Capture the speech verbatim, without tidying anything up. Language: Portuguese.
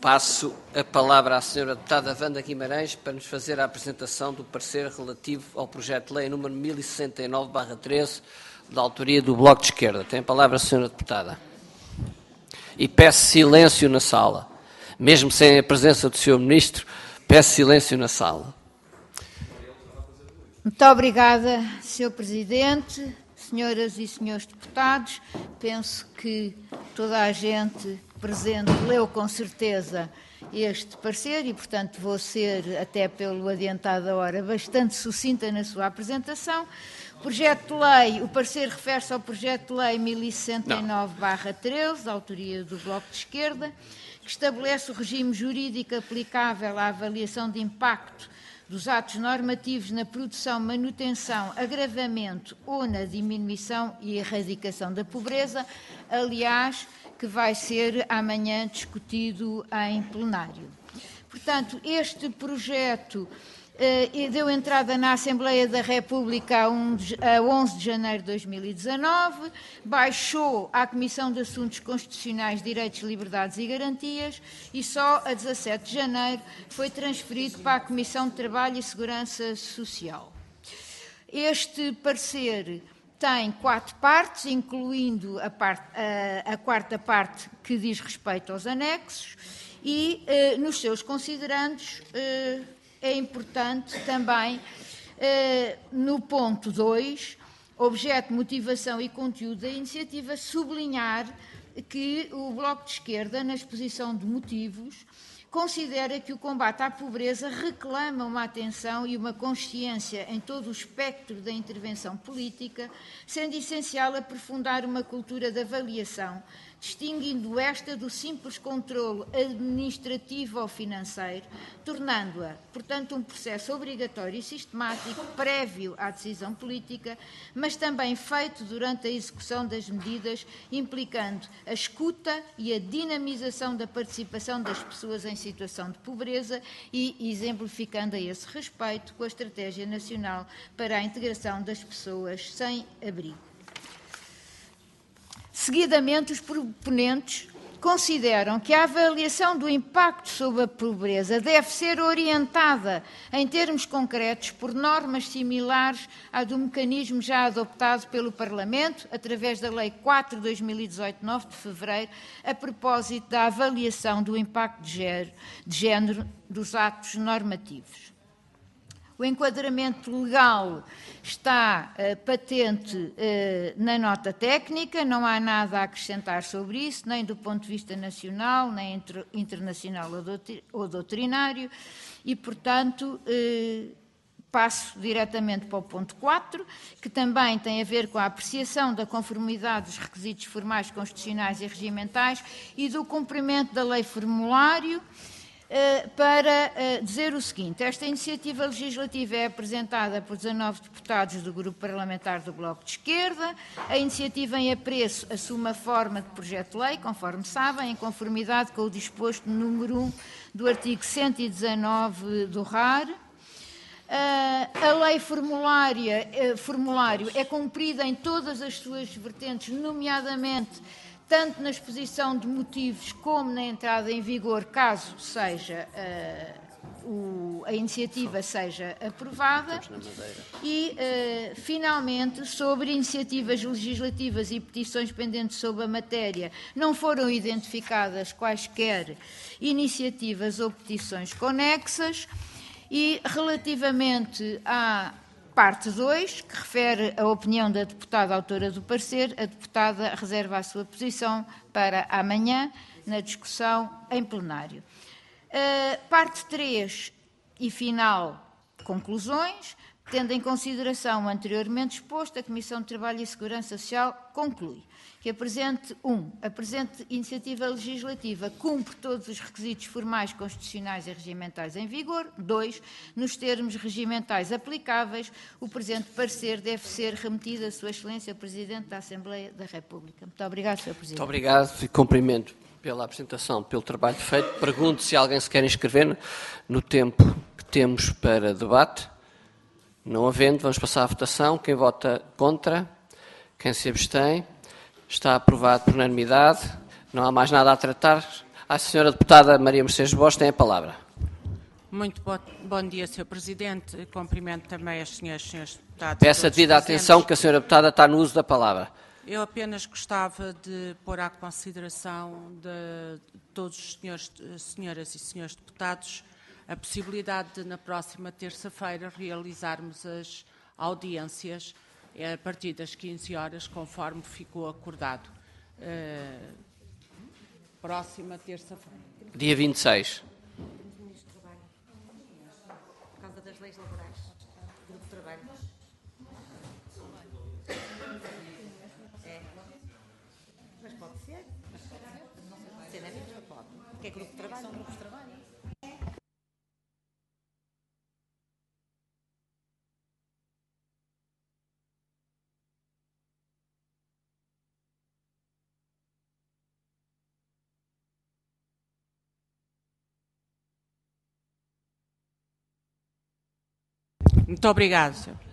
Passo a palavra à senhora deputada Wanda Guimarães para nos fazer a apresentação do parecer relativo ao projeto de lei número mil e sessenta e nove barra treze, da autoria do Bloco de Esquerda. Tem a palavra a senhora deputada. E peço silêncio na sala. Mesmo sem a presença do senhor Ministro, peço silêncio na sala. Muito obrigada, senhor Presidente, senhoras e senhores deputados. Penso que toda a gente presente leu com certeza este parecer e, portanto, vou ser, até pelo adiantado da hora, bastante sucinta na sua apresentação. O projeto de lei, o parecer refere-se ao projeto de lei mil e sessenta e nove barra treze, da autoria do Bloco de Esquerda, que estabelece o regime jurídico aplicável à avaliação de impacto dos atos normativos na produção, manutenção, agravamento ou na diminuição e erradicação da pobreza, aliás, que vai ser amanhã discutido em plenário. Portanto, este projeto eh, deu entrada na Assembleia da República a, um de, a onze de janeiro de dois mil e dezanove, baixou à Comissão de Assuntos Constitucionais, Direitos, Liberdades e Garantias e só a dezassete de janeiro foi transferido para a Comissão de Trabalho e Segurança Social. Este parecer tem quatro partes, incluindo a, parte, a, a quarta parte que diz respeito aos anexos e, eh, nos seus considerandos, eh, é importante também, eh, no ponto dois, objeto, motivação e conteúdo da iniciativa, sublinhar que o Bloco de Esquerda, na exposição de motivos, considera que o combate à pobreza reclama uma atenção e uma consciência em todo o espectro da intervenção política, sendo essencial aprofundar uma cultura de avaliação, distinguindo esta do simples controlo administrativo ou financeiro, tornando-a, portanto, um processo obrigatório e sistemático, prévio à decisão política, mas também feito durante a execução das medidas, implicando a escuta e a dinamização da participação das pessoas em situação de pobreza e exemplificando a esse respeito com a Estratégia Nacional para a Integração das Pessoas sem Abrigo. Seguidamente, os proponentes consideram que a avaliação do impacto sobre a pobreza deve ser orientada, em termos concretos, por normas similares à do mecanismo já adotado pelo Parlamento, através da Lei quatro de dois mil e dezoito, nove de fevereiro, a propósito da avaliação do impacto de género dos atos normativos. O enquadramento legal está uh, patente uh, na nota técnica, não há nada a acrescentar sobre isso, nem do ponto de vista nacional, nem inter internacional ou doutrinário, e, portanto, uh, passo diretamente para o ponto quatro, que também tem a ver com a apreciação da conformidade dos requisitos formais, constitucionais e regimentais e do cumprimento da lei formulário, para dizer o seguinte: esta iniciativa legislativa é apresentada por dezanove deputados do Grupo Parlamentar do Bloco de Esquerda. A iniciativa em apreço assume a forma de projeto de lei, conforme sabem, em conformidade com o disposto no número um do artigo cento e dezanove do R A R. A lei formulária, formulário é cumprida em todas as suas vertentes, nomeadamente tanto na exposição de motivos como na entrada em vigor, caso seja uh, o, a iniciativa seja aprovada. E, uh, finalmente, sobre iniciativas legislativas e petições pendentes sobre a matéria, não foram identificadas quaisquer iniciativas ou petições conexas. E, relativamente à parte dois, que refere a opinião da deputada autora do parecer, a deputada reserva a sua posição para amanhã, na discussão em plenário. Uh, parte três e final, conclusões. Tendo em consideração o anteriormente exposto, a Comissão de Trabalho e Segurança Social conclui que a presente, um, a presente iniciativa legislativa cumpre todos os requisitos formais, constitucionais e regimentais em vigor. Dois, nos termos regimentais aplicáveis, o presente parecer deve ser remetido a Sua Excelência, o Presidente da Assembleia da República. Muito obrigado, senhor Presidente. Muito obrigado e cumprimento pela apresentação, pelo trabalho feito. Pergunto se alguém se quer inscrever no tempo que temos para debate. Não havendo, vamos passar à votação. Quem vota contra? Quem se abstém? Está aprovado por unanimidade. Não há mais nada a tratar. A senhora deputada Maria Mercedes Bosch tem a palavra. Muito bo bom dia, senhor Presidente. Cumprimento também as senhoras e senhores deputados. Peço a devida atenção que a senhora deputada está no uso da palavra. Eu apenas gostava de pôr à consideração de todos os senhores, senhoras e senhores deputados a possibilidade de, na próxima terça-feira, realizarmos as audiências a partir das quinze horas, conforme ficou acordado. Uh, próxima terça-feira. Dia vinte e seis. Por causa das leis laborais, grupo de trabalho. É. Mas pode ser. Pode ser, não é mesmo? Pode. Porque é grupo de trabalho. São grupos de trabalho. Muito obrigado, senhor.